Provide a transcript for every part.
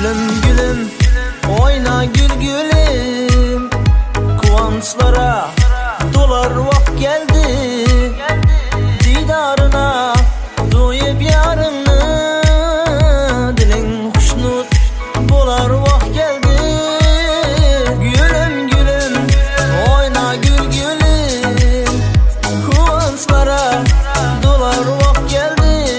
Gülüm gülüm oyna gül gülüm, kıvançlara dolar vakt geldi. Didarına doyup yarını, dilin hoşnut bolar vakt geldi. Gülüm gülüm oyna gül gülüm, kıvançlara dolar vakt geldi.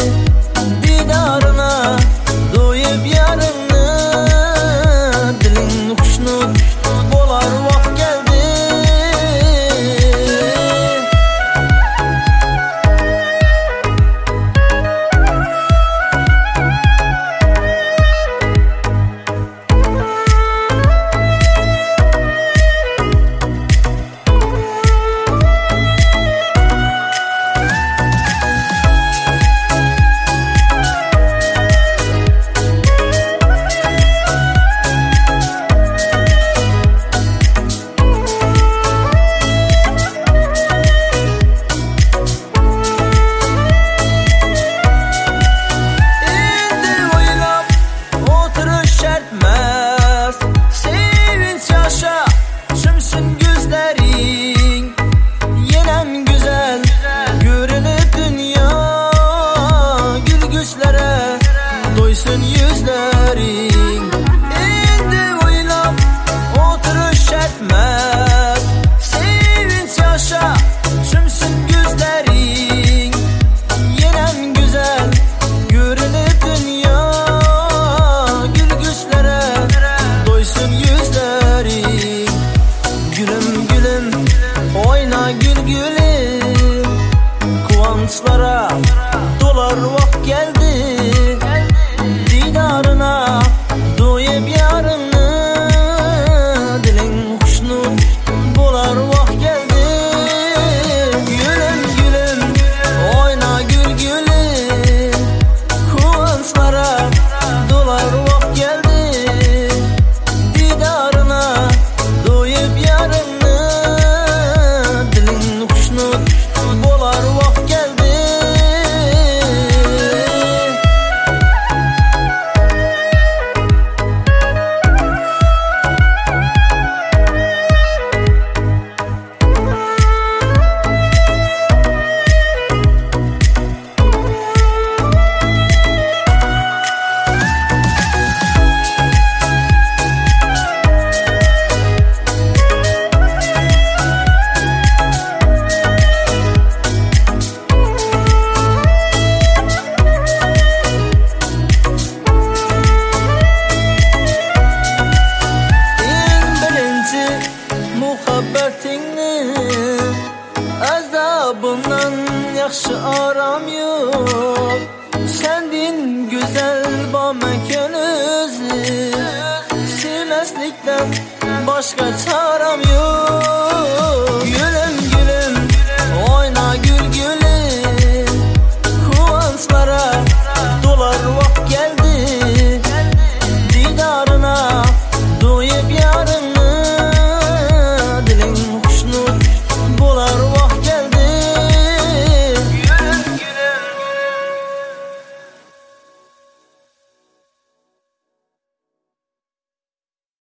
Didarına doyup yarını, dilin hoşnut bolar vakt geldi. Sevinç yaşa, sümsün gözlerin, yenem güzel görünür dünya. Gül güçlere doysun yüzlerin.